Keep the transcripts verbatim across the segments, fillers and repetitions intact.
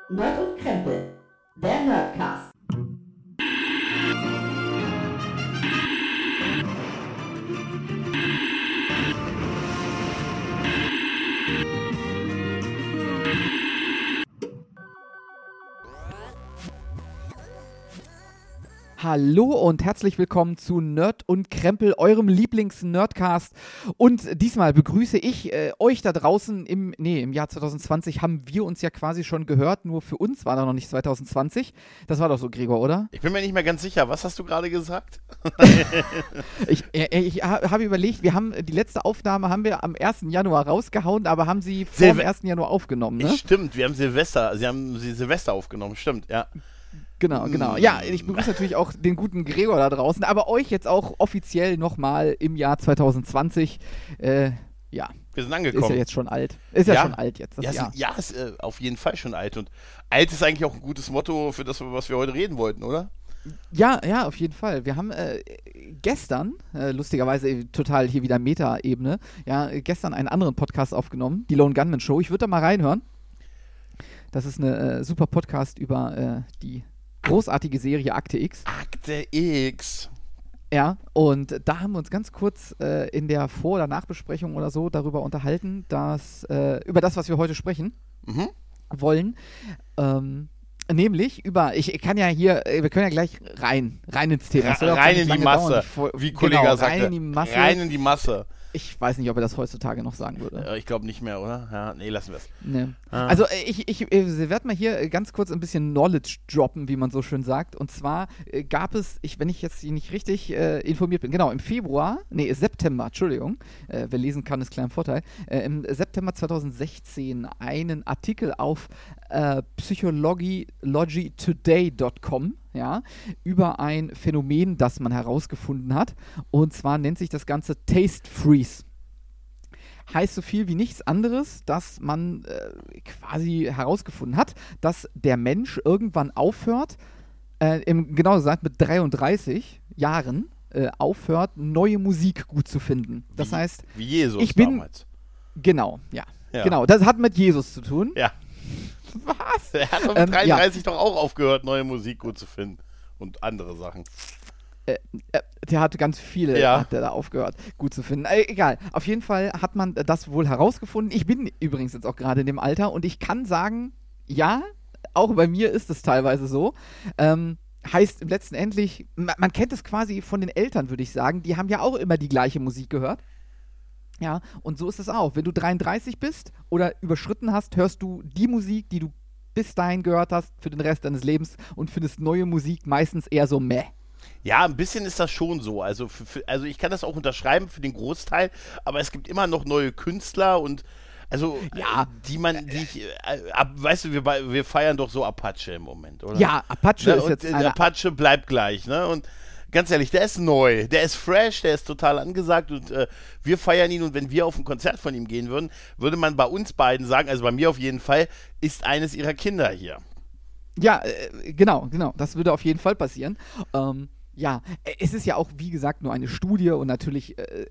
Nerd und Krempel, der Nerdcast. Hallo und herzlich willkommen zu Nerd und Krempel, eurem Lieblings-Nerdcast. Und diesmal begrüße ich äh, euch da draußen im, nee, im Jahr zwanzig zwanzig haben wir uns ja quasi schon gehört, nur für uns war da noch nicht zwanzig zwanzig. Das war doch so, Gregor, oder? Ich bin mir nicht mehr ganz sicher, was hast du gerade gesagt? ich äh, ich habe überlegt, wir haben die letzte Aufnahme haben wir am ersten Januar rausgehauen, aber haben sie vor Silve- dem ersten Januar aufgenommen, ne? Stimmt, wir haben Silvester, sie haben sie Silvester aufgenommen, stimmt, ja. Genau, genau. Ja, ich begrüße natürlich auch den guten Gregor da draußen, aber euch jetzt auch offiziell nochmal im Jahr zwanzig zwanzig. Äh, ja. Wir sind angekommen. Ist ja jetzt schon alt. Ist ja, ja schon alt jetzt, das ja, Jahr. Ist, ja, ist äh, auf jeden Fall schon alt. Und alt ist eigentlich auch ein gutes Motto für das, was wir heute reden wollten, oder? Ja, ja, auf jeden Fall. Wir haben äh, gestern, äh, lustigerweise äh, total hier wieder Meta-Ebene, ja, äh, gestern einen anderen Podcast aufgenommen, die Lone Gunman Show. Ich würde da mal reinhören. Das ist eine äh, super Podcast über äh, die großartige Serie Akte X. Akte X. Ja, und da haben wir uns ganz kurz äh, in der Vor- oder Nachbesprechung oder so darüber unterhalten, dass, äh, über das, was wir heute sprechen Mhm. wollen. Ähm, nämlich über, ich kann ja hier, wir können ja gleich rein, rein ins Thema. Das soll auch gar Rein nicht in die lange Masse, dauern. Vor- wie Kollege genau, sagte. rein in die Masse. Rein in die Masse. Ich weiß nicht, ob er das heutzutage noch sagen würde. Äh, Ich glaube nicht mehr, oder? Ja, nee, lassen wir es. Nee. Ah. Also äh, ich, ich, ich werde mal hier äh, ganz kurz ein bisschen Knowledge droppen, wie man so schön sagt. Und zwar äh, gab es, ich, wenn ich jetzt hier nicht richtig äh, informiert bin, genau, im Februar, nee, September, Entschuldigung, äh, wer lesen kann, ist klein Vorteil, äh, im September zwanzig sechzehn einen Artikel auf äh, psychology today dot com, ja, über ein Phänomen, das man herausgefunden hat. Und zwar nennt sich das Ganze Taste Freeze. Heißt so viel wie nichts anderes, dass man äh, quasi herausgefunden hat, dass der Mensch irgendwann aufhört, äh, im, genau gesagt mit dreiunddreißig Jahren, äh, aufhört, neue Musik gut zu finden. Das Wie- heißt, Wie Jesus ich bin- damals. genau, ja, Ja. genau, das hat mit Jesus zu tun. Ja. Was? Er hat doch mit Ähm, ja. dreiunddreißig doch auch aufgehört, neue Musik gut zu finden. Und andere Sachen. Äh, äh, der hat ganz viele, Ja. hat der da aufgehört, gut zu finden. Äh, egal, auf jeden Fall hat man das wohl herausgefunden. Ich bin übrigens jetzt auch gerade in dem Alter und ich kann sagen, ja, auch bei mir ist es teilweise so. Ähm, heißt im letzten Endlich, man, man kennt es quasi von den Eltern, würde ich sagen. Die haben ja auch immer die gleiche Musik gehört. Ja, und so ist es auch. Wenn du dreiunddreißig bist oder überschritten hast, hörst du die Musik, die du bis dahin gehört hast, für den Rest deines Lebens und findest neue Musik meistens eher so meh. Ja, ein bisschen ist das schon so. Also, für, für, also ich kann das auch unterschreiben für den Großteil, aber es gibt immer noch neue Künstler und also Ja. äh, die man, die ich, äh, ab, weißt du, wir, bei- wir feiern doch so Apache im Moment, oder? Ja, Apache Ne? ist Und jetzt äh, eine Apache bleibt gleich, ne? Und ganz ehrlich, der ist neu, der ist fresh, der ist total angesagt und äh, wir feiern ihn und wenn wir auf ein Konzert von ihm gehen würden, würde man bei uns beiden sagen, also bei mir auf jeden Fall, ist eines ihrer Kinder hier. Ja, äh, genau, genau. Das würde auf jeden Fall passieren. Ähm, ja, äh, es ist ja auch, wie gesagt, nur eine Studie und natürlich äh,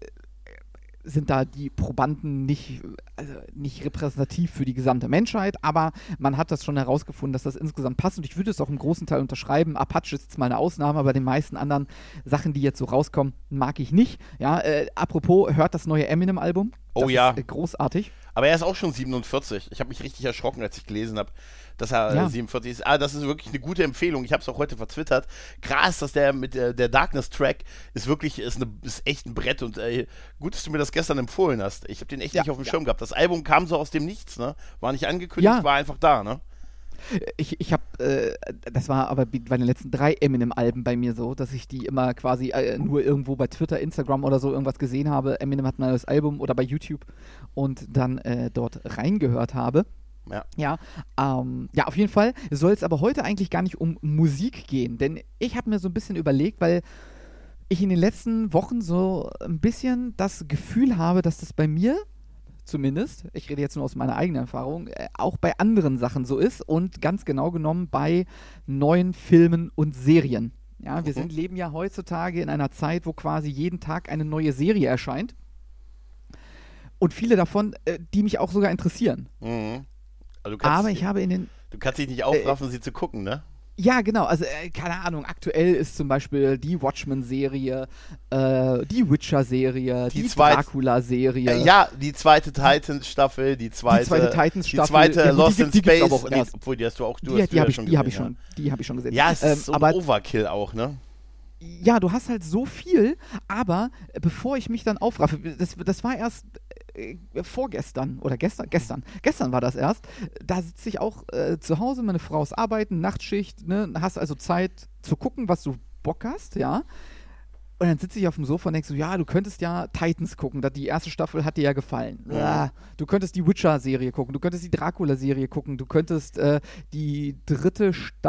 sind da die Probanden nicht, also nicht repräsentativ für die gesamte Menschheit, aber man hat das schon herausgefunden, dass das insgesamt passt und ich würde es auch im großen Teil unterschreiben. Apache ist jetzt mal eine Ausnahme, aber den meisten anderen Sachen, die jetzt so rauskommen, mag ich nicht. Ja, äh, apropos, hört das neue Eminem-Album. Oh Das ja. ist, äh, großartig. Aber er ist auch schon siebenundvierzig. Ich habe mich richtig erschrocken, als ich gelesen habe, dass er Ja. äh, siebenundvierzig ist. Ah, das ist wirklich eine gute Empfehlung. Ich habe es auch heute vertwittert. Krass, dass der mit der, der Darkness-Track ist wirklich, ist, eine, ist echt ein Brett. Und äh, gut, dass du mir das gestern empfohlen hast. Ich habe den echt Ja, nicht auf dem ja. Schirm gehabt. Das Album kam so aus dem Nichts, ne? War nicht angekündigt, Ja. war einfach da, ne? Ich, ich habe, äh, das war aber bei den letzten drei Eminem-Alben bei mir so, dass ich die immer quasi äh, nur irgendwo bei Twitter, Instagram oder so irgendwas gesehen habe. Eminem hat ein neues Album oder bei YouTube und dann äh, dort reingehört habe. Ja. Ja, ähm, ja, auf jeden Fall soll es aber heute eigentlich gar nicht um Musik gehen, denn ich habe mir so ein bisschen überlegt, weil ich in den letzten Wochen so ein bisschen das Gefühl habe, dass das bei mir zumindest, ich rede jetzt nur aus meiner eigenen Erfahrung, äh, auch bei anderen Sachen so ist und ganz genau genommen bei neuen Filmen und Serien. Ja, wir Mhm. sind, leben ja heutzutage in einer Zeit, wo quasi jeden Tag eine neue Serie erscheint. Und viele davon, äh, die mich auch sogar interessieren. Mhm. Also du kannst, Aber ich habe in den Du kannst dich nicht aufraffen, äh, sie zu gucken, ne? Ja, genau. Also, äh, keine Ahnung. Aktuell ist zum Beispiel die Watchmen-Serie, äh, die Witcher-Serie, die, die Dracula-Serie. Äh, ja, die zweite Titans-Staffel, die zweite, die zweite Titans-Staffel, die zweite ja, Lost die, in die, die Space. Auch erst. Die, obwohl, die hast du auch du die, hast die du habe ja ich, schon die gesehen. hab ich Ja. schon, die habe ich schon gesehen. Ja, es ähm, ist so ein aber, Overkill auch, ne? Ja, du hast halt so viel, aber äh, bevor ich mich dann aufraffe, das, das war erst äh, vorgestern oder gestern, gestern, gestern war das erst, da sitze ich auch äh, zu Hause, meine Frau ist arbeiten, Nachtschicht, ne, hast also Zeit zu gucken, was du Bock hast, ja. Und dann sitze ich auf dem Sofa und denke so, ja, du könntest ja Titans gucken, da die erste Staffel hat dir ja gefallen. Ja. Ja, du könntest die Witcher-Serie gucken, du könntest die Dracula-Serie gucken, du könntest äh, die dritte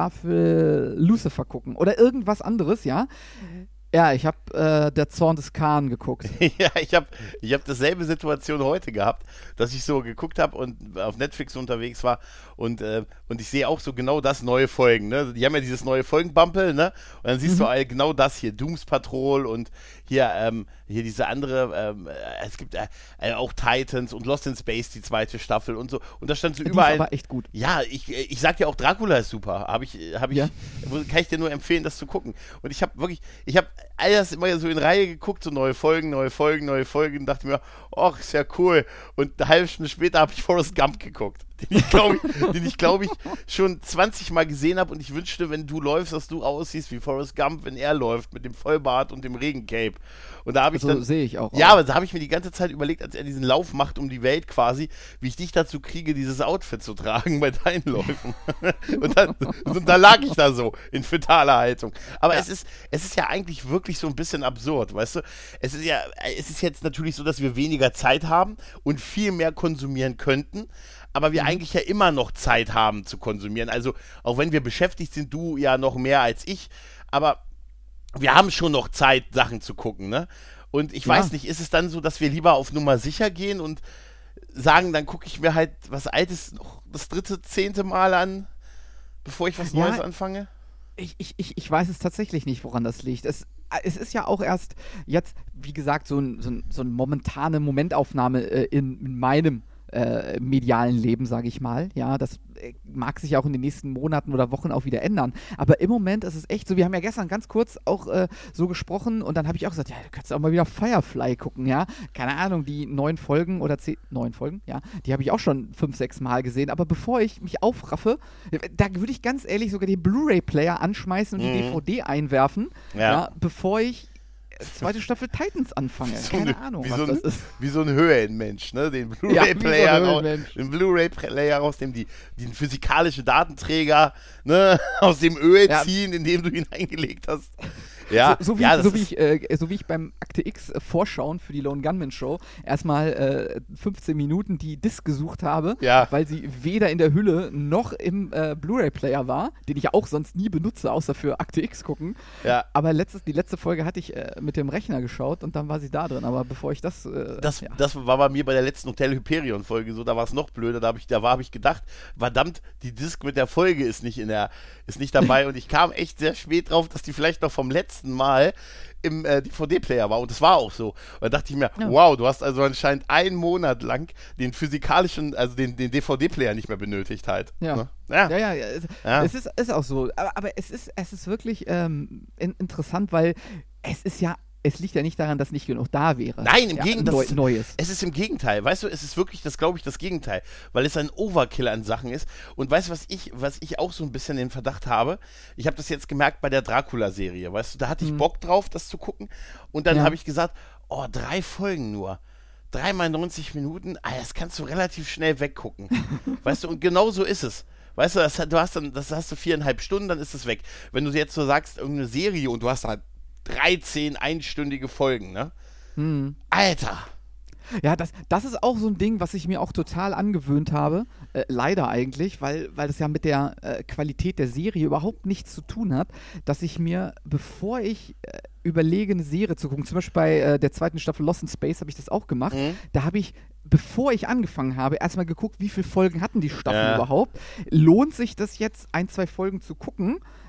Staffel Lucifer gucken oder irgendwas anderes, ja. Ja, ich habe äh, Der Zorn des Khan geguckt. Ja, ich habe ich hab dasselbe Situation heute gehabt, dass ich so geguckt habe und auf Netflix unterwegs war und, äh, und ich sehe auch so genau das, neue Folgen, ne? Die haben ja dieses neue Folgenbumple, ne? Und dann siehst mhm. du all genau das hier, Dooms Patrol und hier, ähm, hier diese andere, ähm, es gibt äh, äh, auch Titans und Lost in Space, die zweite Staffel und so. Und da stand so die überall. Ist aber echt gut. Ja, ich, ich sag dir auch, Dracula ist super. Habe ich, hab ich, ja. Kann ich dir nur empfehlen, das zu gucken. Und ich habe wirklich, ich habe all das immer so in Reihe geguckt, so neue Folgen, neue Folgen, neue Folgen und dachte mir, ach, ist ja cool. Und eine halbe Stunde später habe ich Forrest Gump geguckt, den ich glaube ich, den ich, glaub ich schon zwanzig Mal gesehen habe und ich wünschte, wenn du läufst, dass du aussiehst wie Forrest Gump, wenn er läuft mit dem Vollbart und dem Regencape. Und da habe ich so dann, sehe ich auch. Ja, auch. aber da habe ich mir die ganze Zeit überlegt, als er diesen Lauf macht um die Welt quasi, wie ich dich dazu kriege, dieses Outfit zu tragen bei deinen Läufen. und, dann, und da lag ich da so in fetaler Haltung. Aber ja. es ist, es ist ja eigentlich wirklich so ein bisschen absurd, weißt du? Es ist ja, es ist jetzt natürlich so, dass wir weniger Zeit haben und viel mehr konsumieren könnten, aber wir mhm. eigentlich ja immer noch Zeit haben zu konsumieren. Also auch wenn wir beschäftigt sind, du ja noch mehr als ich, aber wir haben schon noch Zeit, Sachen zu gucken, ne? Und ich ja. weiß nicht, ist es dann so, dass wir lieber auf Nummer sicher gehen und sagen, dann gucke ich mir halt was Altes noch das dritte, zehnte Mal an, bevor ich was ja, Neues anfange? Ich, ich, ich, ich weiß es tatsächlich nicht, woran das liegt. Es, es ist ja auch erst jetzt, wie gesagt, so, ein, so, ein, so eine momentane Momentaufnahme äh, in, in meinem Äh, medialen Leben, sage ich mal. Ja, das äh, mag sich auch in den nächsten Monaten oder Wochen auch wieder ändern. Aber im Moment ist es echt so, wir haben ja gestern ganz kurz auch äh, so gesprochen und dann habe ich auch gesagt, ja, du kannst auch mal wieder Firefly gucken, ja. Keine Ahnung, die neun Folgen oder zehn, neun Folgen, ja, die habe ich auch schon fünf, sechs Mal gesehen. Aber bevor ich mich aufraffe, da würde ich ganz ehrlich sogar den Blu-ray-Player anschmeißen und mhm. die D V D einwerfen, ja. ja, bevor ich zweite Staffel Titans anfange. So Keine eine, Ahnung, wie was so das ein, ist. Wie so ein Höhenmensch, ne? Den Blu-ray-Player ja, raus, den Blu-ray-Player rausnehmen, die, den physikalischen Datenträger, ne? Aus dem Öl ja. ziehen, in dem du ihn eingelegt hast. Ja, so, so, wie, ja, so, wie ich, äh, so wie ich beim Akte X äh, Vorschauen für die Lone Gunman Show erstmal äh, fünfzehn Minuten die Disc gesucht habe, ja. weil sie weder in der Hülle noch im äh, Blu-ray-Player war, den ich ja auch sonst nie benutze, außer für Akte X gucken. Ja. Aber letztes, die letzte Folge hatte ich äh, mit dem Rechner geschaut und dann war sie da drin. Aber bevor ich das... Äh, das, ja. das war bei mir bei der letzten Hotel Hyperion-Folge so, da war es noch blöder, da, hab ich, da war, habe ich gedacht, verdammt, die Disc mit der Folge ist nicht, in der, ist nicht dabei und ich kam echt sehr spät drauf, dass die vielleicht noch vom letzten Mal im äh, D V D-Player war und das war auch so. Und da dachte ich mir, ja. wow, du hast also anscheinend einen Monat lang den physikalischen, also den, den D V D-Player nicht mehr benötigt halt. Ja. Ne? Ja, ja, ja, es, ja. es ist, ist auch so. Aber, aber es ist, es ist wirklich ähm, in, interessant, weil es ist ja es liegt ja nicht daran, dass nicht genug da wäre. Nein, im ja, Gegenteil. Neu, Neues. Es ist im Gegenteil. Weißt du, es ist wirklich, das glaube ich, das Gegenteil. Weil es ein Overkill an Sachen ist. Und weißt du, was ich, was ich auch so ein bisschen den Verdacht habe? Ich habe das jetzt gemerkt bei der Dracula-Serie. Weißt du, da hatte ich hm. Bock drauf, das zu gucken. Und dann ja. habe ich gesagt, oh, drei Folgen nur. Dreimal neunzig Minuten, ah, das kannst du relativ schnell weggucken. Weißt du, und genau so ist es. Weißt du, das, du hast dann, das hast du viereinhalb Stunden, dann ist es weg. Wenn du jetzt so sagst, irgendeine Serie und du hast halt dreizehn einstündige Folgen, ne? Hm. Alter! Ja, das, das ist auch so ein Ding, was ich mir auch total angewöhnt habe. Äh, leider eigentlich, weil, weil das ja mit der äh, Qualität der Serie überhaupt nichts zu tun hat, dass ich mir, bevor ich äh, überlege, eine Serie zu gucken, zum Beispiel bei äh, der zweiten Staffel Lost in Space habe ich das auch gemacht, mhm. da habe ich, bevor ich angefangen habe, erstmal geguckt, wie viele Folgen hatten die Staffel ja. überhaupt. Lohnt sich das jetzt, ein, zwei Folgen zu gucken?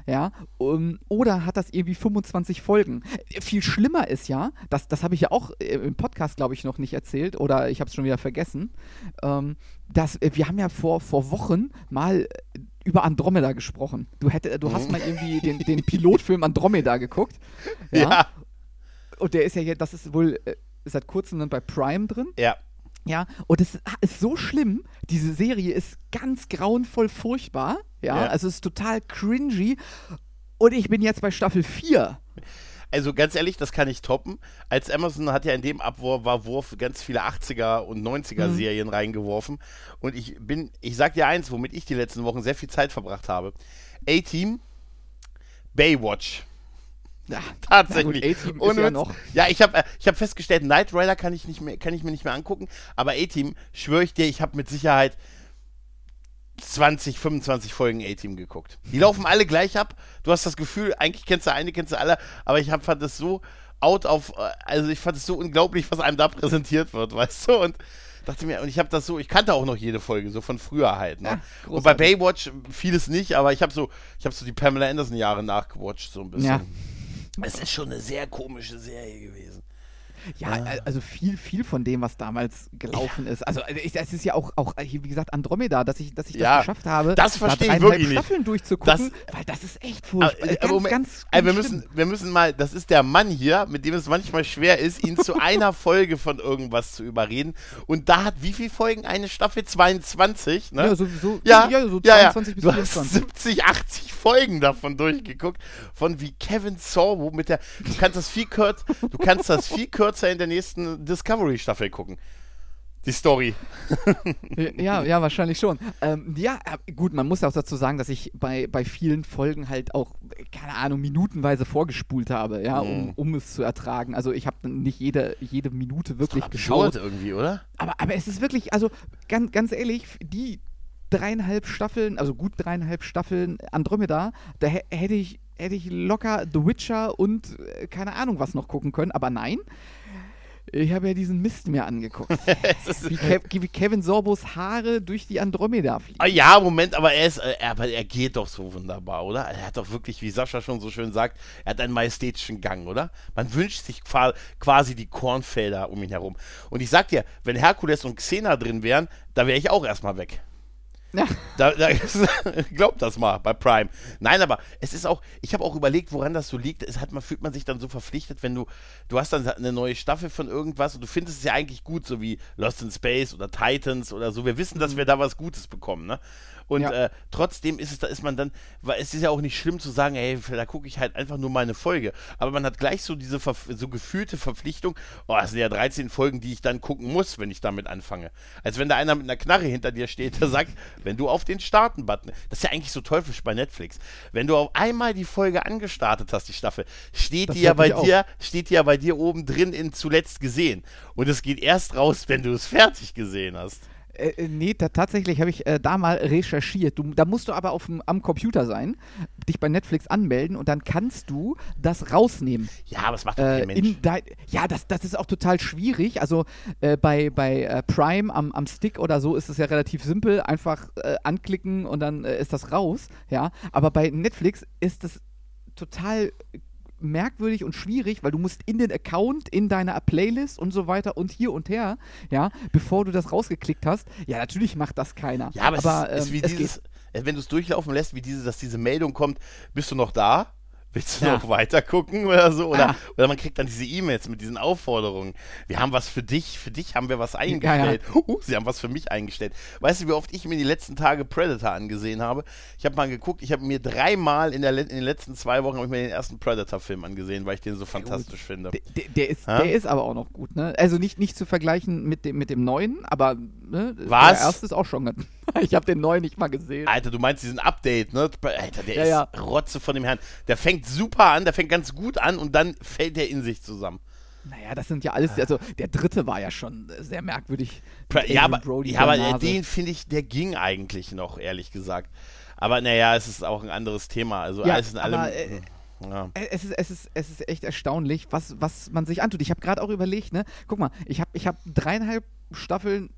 ja, um, oder hat das irgendwie fünfundzwanzig Folgen? Äh, Viel schlimmer ist ja, das, das habe ich ja auch äh, im Podcast, glaube ich, noch nicht erzählt, oder ich habe es schon wieder vergessen, ähm, dass äh, wir haben ja vor, vor Wochen mal äh, über Andromeda gesprochen. Du, hätte, du hast mal irgendwie den, den Pilotfilm Andromeda geguckt. Ja. Ja. Und der ist ja jetzt, das ist wohl äh, seit kurzem dann bei Prime drin. Ja. Ja, und es ist so schlimm, diese Serie ist ganz grauenvoll furchtbar, ja, Ja. also es ist total cringy und ich bin jetzt bei Staffel vier. Also ganz ehrlich, das kann ich toppen. Als Amazon hat ja in dem Abwurf ganz viele achtziger und neunziger Mhm. Serien reingeworfen und ich bin, ich sag dir eins, womit ich die letzten Wochen sehr viel Zeit verbracht habe. A-Team, Baywatch. Ja, Tatsächlich. na gut, A-Team ist Ohne ja Witz. noch. Ja, ich habe äh, ich hab festgestellt, Knight Rider kann ich, nicht mehr, kann ich mir nicht mehr angucken, aber A-Team, schwöre ich dir, ich habe mit Sicherheit zwanzig, fünfundzwanzig Folgen A-Team geguckt. Die laufen alle gleich ab. Du hast das Gefühl, eigentlich kennst du eine, kennst du alle, aber ich hab, fand das so out of, äh, also ich fand es so unglaublich, was einem da präsentiert wird, weißt du? Und dachte mir, und ich habe das so, ich kannte auch noch jede Folge, so von früher halt, ne? Ja, Und bei großartig. Baywatch vieles nicht, aber ich habe so, ich habe so die Pamela Anderson Jahre nachgewatcht, so ein bisschen. Ja. Es ist schon eine sehr komische Serie gewesen. Ja, äh, also viel, viel von dem, was damals gelaufen ist. Also äh, ich, es ist ja auch, auch, äh, hier, wie gesagt, Andromeda, dass ich, dass ich Ja, das geschafft habe, das verstehe ich dreieinhalb wirklich nicht. Staffeln durchzugucken, Das- weil das ist echt Aber, furchtbar. Äh, aber ganz, Moment, ganz, ey, wir, ganz müssen, wir müssen mal, das ist der Mann hier, mit dem es manchmal schwer ist, ihn zu einer Folge von irgendwas zu überreden. Und da hat wie viele Folgen eine Staffel? zweiundzwanzig, ne? Ja, sowieso. Ja, ja, so ja, ja. zweiundzwanzig bis Du hast vierundzwanzig. siebzig, achtzig Folgen davon durchgeguckt, von wie Kevin Sorbo mit der, du kannst das viel kürzer, du kannst das viel kürzer in der nächsten Discovery-Staffel gucken. Die Story. Ja, ja, wahrscheinlich schon. Ähm, ja, äh, gut, man muss auch dazu sagen, dass ich bei, bei vielen Folgen halt auch, äh, keine Ahnung, minutenweise vorgespult habe, ja, um, Mhm. um es zu ertragen. Also ich habe nicht jede, jede Minute wirklich Absurd geschaut. irgendwie, oder? Aber, aber es ist wirklich, also ganz, ganz ehrlich, die dreieinhalb Staffeln, also gut dreieinhalb Staffeln Andromeda, da hä- hätte ich, hätte ich locker The Witcher und äh, keine Ahnung was noch gucken können, aber nein. Ich habe ja diesen Mist mir angeguckt. Es ist, Wie, Kev wie Kevin Sorbos Haare durch die Andromeda fliegen. Ah, ja, Moment, aber er ist, äh, er, aber er geht doch so wunderbar, oder? Er hat doch wirklich, wie Sascha schon so schön sagt, er hat einen majestätischen Gang, oder? Man wünscht sich qua- quasi die Kornfelder um ihn herum. Und ich sag dir, wenn Herkules und Xena drin wären, da wäre ich auch erstmal weg. Ja. Da, da, glaub das mal bei Prime. Nein, aber es ist auch, ich habe auch überlegt, woran das so liegt. Es hat man, fühlt man sich dann so verpflichtet, wenn du, du hast dann eine neue Staffel von irgendwas und du findest es ja eigentlich gut, so wie Lost in Space oder Titans oder so. Wir wissen, dass wir da was Gutes bekommen, ne? Und Ja. äh, trotzdem ist es, da ist man dann, weil es ist ja auch nicht schlimm zu sagen, ey, da gucke ich halt einfach nur mal eine Folge. Aber man hat gleich so diese Verf so gefühlte Verpflichtung, oh, es sind ja dreizehn Folgen, die ich dann gucken muss, wenn ich damit anfange. Als wenn da einer mit einer Knarre hinter dir steht, der sagt, wenn du auf den Starten-Button, das ist ja eigentlich so teuflisch bei Netflix, wenn du auf einmal die Folge angestartet hast, die Staffel, steht Das die ja hört mich bei dir, steht die ja bei dir oben drin in zuletzt gesehen. Und es geht erst raus, wenn du es fertig gesehen hast. Äh, äh, nee, ta tatsächlich habe ich äh, da mal recherchiert. Du, da musst du aber auf dem, am Computer sein, dich bei Netflix anmelden und dann kannst du das rausnehmen. Ja, aber das macht doch Äh, kein Mensch. in dein, ja, das, das ist auch total schwierig. Also äh, bei, bei äh, Prime am, am Stick oder so ist es ja relativ simpel. Einfach äh, anklicken und dann äh, ist das raus. Ja, aber bei Netflix ist das total merkwürdig und schwierig, weil du musst in den Account, in deiner Playlist und so weiter und hier und her, ja, bevor du das rausgeklickt hast. Ja, natürlich macht das keiner. Ja, aber, aber es ist, ist ähm, wie es dieses, äh, wenn du es durchlaufen lässt, wie diese, dass diese Meldung kommt, bist du noch da? Willst du Ja. noch weiter gucken oder so? Oder, Ah. oder man kriegt dann diese E-Mails mit diesen Aufforderungen. Wir haben was für dich, für dich haben wir was ja. eingestellt. Uh, sie haben was für mich eingestellt. Weißt du, wie oft ich mir die letzten Tage Predator angesehen habe? Ich habe mal geguckt, ich habe mir dreimal in, der, le- in den letzten zwei Wochen habe ich mir den ersten Predator-Film angesehen, weil ich den so fantastisch finde. Der, der, der, ist, Ha? der ist aber auch noch gut, ne? Also nicht, nicht zu vergleichen mit dem, mit dem neuen, aber ne, Was? der erste ist auch schon ganz. Ich habe den neuen nicht mal gesehen. Alter, du meinst diesen Update, ne? Alter, der Ja, ist ja. Rotze von dem Herrn. Der fängt super an, der fängt ganz gut an und dann fällt der in sich zusammen. Naja, das sind ja alles, also der dritte war ja schon sehr merkwürdig. Pra- Mit Ja, Adrian aber, Brody ja, aber vor der Nase. den finde ich, der ging eigentlich noch, ehrlich gesagt. Aber naja, es ist auch ein anderes Thema. Also Ja, alles in allem. aber, äh, ja. Es ist, es, ist, es ist echt erstaunlich, was, was man sich antut. Ich habe gerade auch überlegt, ne? Guck mal, ich habe ich hab dreieinhalb Staffeln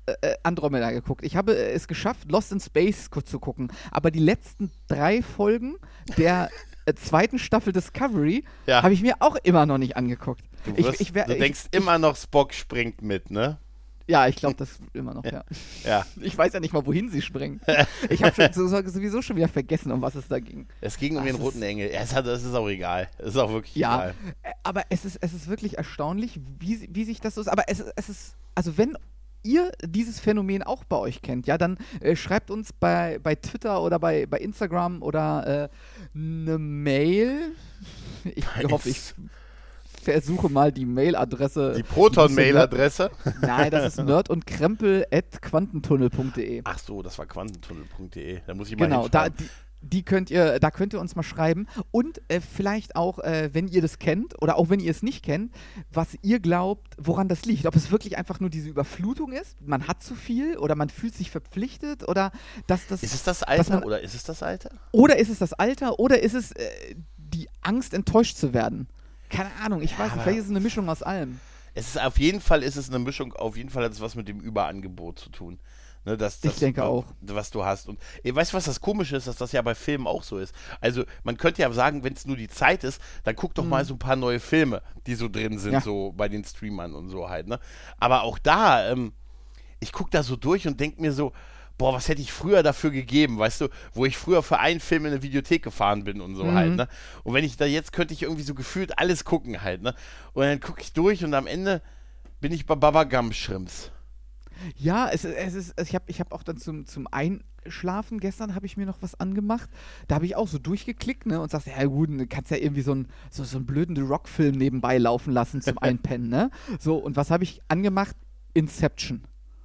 äh, Andromeda geguckt. Ich habe äh, es geschafft, Lost in Space ku- zu gucken. Aber die letzten drei Folgen der äh, zweiten Staffel Discovery Ja. habe ich mir auch immer noch nicht angeguckt. Du, Ich- wirst, ich wär- du ich- denkst ich- immer noch, Spock springt mit, ne? Ja, ich glaube das immer noch, ja. Ja. Ich weiß ja nicht mal, wohin sie springen. Ich habe schon, so- sowieso schon wieder vergessen, um was es da ging. Es ging um Das den ist- roten Engel. Ja, es hat, das ist auch egal. Es ist auch wirklich Ja, egal. äh, aber es ist, es ist wirklich erstaunlich, wie, wie sich das so ist. Aber es, es ist, also wenn ihr dieses Phänomen auch bei euch kennt, ja, dann äh, schreibt uns bei, bei Twitter oder bei, bei Instagram oder äh, eine Mail. Ich hoffe, ich versuche mal die Mailadresse. Die Proton-Mail-Adresse. Nein, das ist nerd und krempel at quantentunnel punkt de. Ach so, das war quantentunnel punkt de. Da muss ich mal Genau, da, hinschreiben. die, die könnt ihr, da könnt ihr uns mal schreiben. Und äh, vielleicht auch, äh, wenn ihr das kennt oder auch wenn ihr es nicht kennt, was ihr glaubt, woran das liegt. Ob es wirklich einfach nur diese Überflutung ist, man hat zu viel oder man fühlt sich verpflichtet oder dass das. Ist es das dass Alter man- oder ist es das Alter? Oder ist es das Alter oder ist es äh, die Angst, enttäuscht zu werden? Keine Ahnung, ich weiß nicht, aber- vielleicht ist es eine Mischung aus allem. Es ist auf jeden Fall ist es eine Mischung, auf jeden Fall hat es was mit dem Überangebot zu tun. Ne, das, das, Ich denke was, auch. Was du hast. Und ey, weißt du, was das Komische ist, dass das ja bei Filmen auch so ist. Also man könnte ja sagen, wenn es nur die Zeit ist, dann guck doch Mhm. mal so ein paar neue Filme, die so drin sind, Ja. so bei den Streamern und so halt. Ne? Aber auch da, ähm, ich guck da so durch und denk mir so, boah, was hätte ich früher dafür gegeben, weißt du, wo ich früher für einen Film in eine Videothek gefahren bin und so Mhm. halt, ne? Und wenn ich da jetzt, könnte ich irgendwie so gefühlt alles gucken halt, ne? Und dann gucke ich durch und am Ende bin ich bei Baba Gump Shrimps. Ja, es, es ist, ich habe ich hab auch dann zum, zum Einschlafen gestern habe ich mir noch was angemacht. Da habe ich auch so durchgeklickt, ne, und sagst, ja gut, du kannst ja irgendwie so, ein, so, so einen blöden Rockfilm nebenbei laufen lassen zum Einpennen, ne? So, und was habe ich angemacht? Inception.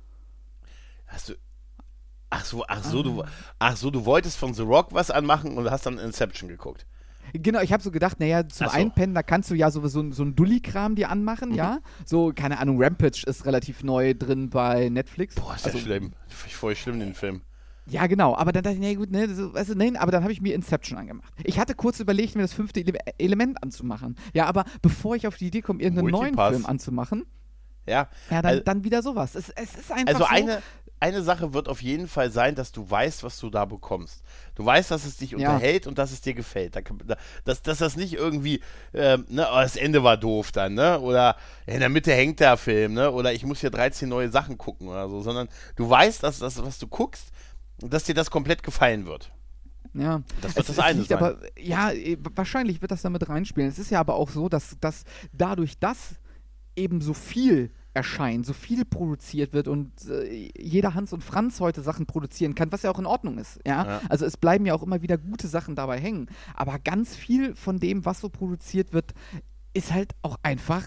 Hast du. Ach so, ach so, du, ach so, du wolltest von The Rock was anmachen und hast dann Inception geguckt. Genau, ich habe so gedacht, naja, zum Ach so. Einpennen, da kannst du ja so, so, so einen Dulli-Kram dir anmachen, Mhm. ja? So, keine Ahnung, Rampage ist relativ neu drin bei Netflix. Boah, ist also, ja schlimm. Ich voll schlimm, den Film. Ja, genau, aber dann dachte ich, nee, gut, ne, so, weißt du, nein, aber dann habe ich mir Inception angemacht. Ich hatte kurz überlegt, mir das fünfte Ele Element anzumachen. Ja, aber bevor ich auf die Idee komme, irgendeinen neuen Multipass. Film anzumachen, Ja. ja, dann, Also- dann wieder sowas. Es, es ist einfach Also so, eine, eine Sache wird auf jeden Fall sein, dass du weißt, was du da bekommst. Du weißt, dass es dich Ja. unterhält und dass es dir gefällt. Da, kann- da, dass, dass das nicht irgendwie, ähm, ne, oh, das Ende war doof dann, ne? Oder in der Mitte hängt der Film, ne? Oder ich muss hier dreizehn neue Sachen gucken oder so, sondern du weißt, dass das, was du guckst, dass dir das komplett gefallen wird. ja. Das wird Es- das es eine liegt sein. aber, ja, eh, wahrscheinlich wird das damit reinspielen. Es ist ja aber auch so, dass, dass dadurch, dass eben so viel erscheint, so viel produziert wird und äh, jeder Hans und Franz heute Sachen produzieren kann, was ja auch in Ordnung ist. Ja? Ja. Also es bleiben ja auch immer wieder gute Sachen dabei hängen. Aber ganz viel von dem, was so produziert wird, ist halt auch einfach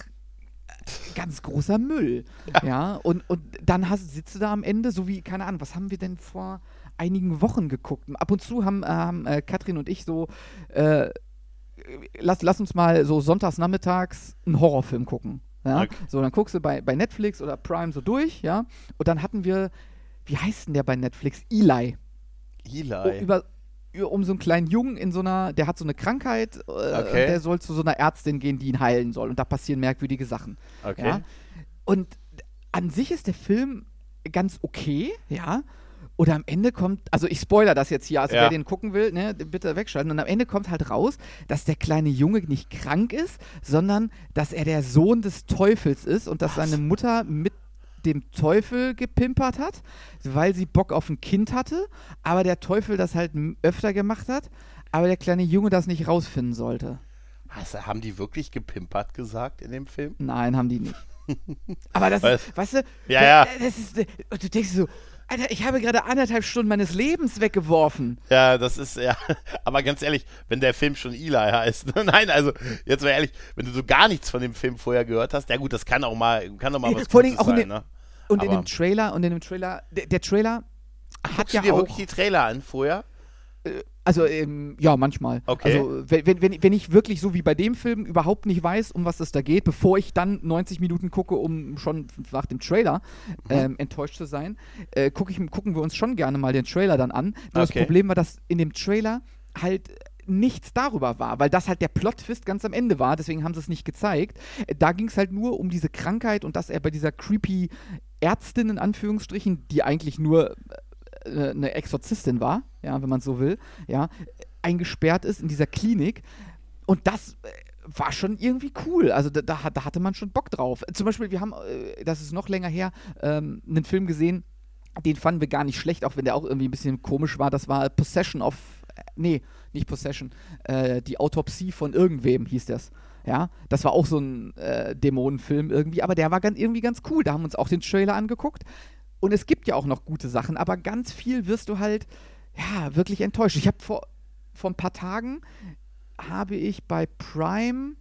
ganz großer Müll. Ja, und, und dann hast, sitzt du da am Ende, so wie, keine Ahnung, was haben wir denn vor einigen Wochen geguckt? Ab und zu haben, äh, haben äh, Katrin und ich so, äh, lass, lass uns mal so sonntags nachmittags einen Horrorfilm gucken. Ja? Okay. So, dann guckst du bei, bei Netflix oder Prime so durch, ja, und dann hatten wir, wie heißt denn der bei Netflix? Eli. Eli. Oh, über, über- um so einen kleinen Jungen in so einer, der hat so eine Krankheit, äh, Okay. und der soll zu so einer Ärztin gehen, die ihn heilen soll. Und da passieren merkwürdige Sachen. Okay. Ja? Und an sich ist der Film ganz okay, ja. Oder am Ende kommt, also ich spoiler das jetzt hier, also Ja. wer den gucken will, ne, bitte wegschalten. Und am Ende kommt halt raus, dass der kleine Junge nicht krank ist, sondern dass er der Sohn des Teufels ist und dass Was? seine Mutter mit dem Teufel gepimpert hat, weil sie Bock auf ein Kind hatte, aber der Teufel das halt m- öfter gemacht hat, aber der kleine Junge das nicht rausfinden sollte. Hast, haben die wirklich gepimpert gesagt in dem Film? Nein, haben die nicht. Aber das Weil- ist, weißt du, Ja, da- ja. Das ist, und du denkst so, Alter, ich habe gerade anderthalb Stunden meines Lebens weggeworfen. Ja, das ist, ja, aber ganz ehrlich, wenn der Film schon Eli heißt, nein, also, jetzt mal ehrlich, wenn du so gar nichts von dem Film vorher gehört hast, ja gut, das kann auch mal, kann auch mal was Vor allem Gutes auch in sein, den- ne? Und in Aber- dem Trailer, und in dem Trailer, der, der Trailer hat Guckst ja du dir auch, wirklich die Trailer an vorher? also ähm, ja, manchmal. Okay. Also wenn, wenn- wenn, wenn ich wirklich so wie bei dem Film überhaupt nicht weiß, um was es da geht, bevor ich dann neunzig Minuten gucke, um schon nach dem Trailer Mhm. ähm, enttäuscht zu sein, äh, guck ich, gucken wir uns schon gerne mal den Trailer dann an. Nur Okay. das Problem war, dass in dem Trailer halt nichts darüber war, weil das halt der Plot-Twist ganz am Ende war, deswegen haben sie es nicht gezeigt. Äh, Da ging es halt nur um diese Krankheit und dass er bei dieser creepy Ärztin in Anführungsstrichen, die eigentlich nur äh, eine Exorzistin war, ja, wenn man so will, ja, eingesperrt ist in dieser Klinik. Und das äh, war schon irgendwie cool. Also da, da, da hatte man schon Bock drauf. Zum Beispiel, wir haben, äh, das ist noch länger her, ähm, einen Film gesehen, den fanden wir gar nicht schlecht, auch wenn der auch irgendwie ein bisschen komisch war. Das war Possession of, äh, nee, nicht Possession, äh, die Autopsie von irgendwem hieß das. Ja, das war auch so ein äh, Dämonenfilm irgendwie, aber der war ganz, irgendwie ganz cool. Da haben wir uns auch den Trailer angeguckt. Und es gibt ja auch noch gute Sachen, aber ganz viel wirst du halt, ja, wirklich enttäuscht. Ich habe vor, vor ein paar Tagen, habe ich bei Prime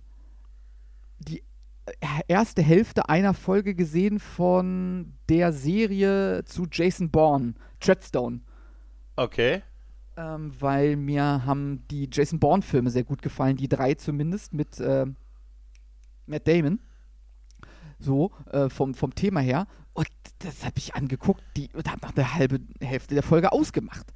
die erste Hälfte einer Folge gesehen von der Serie zu Jason Bourne, Treadstone. Okay. Ähm, weil mir haben die Jason Bourne-Filme sehr gut gefallen, die drei zumindest, mit äh, Matt Damon. So, äh, vom, vom Thema her. Und das habe ich angeguckt, die und habe nach der halben Hälfte der Folge ausgemacht.